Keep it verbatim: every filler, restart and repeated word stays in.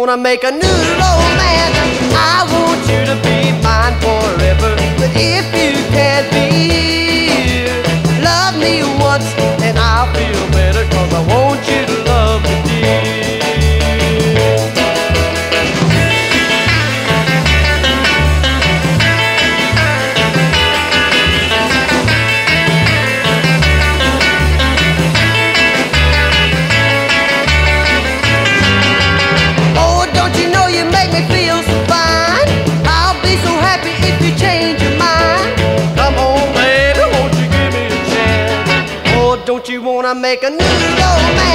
wanna make a new romance. I want you to be mine forever. But if you can't be here, love me once and I'll feel better, 'cause I want you to love me, dear. Don't you wanna make a new romance?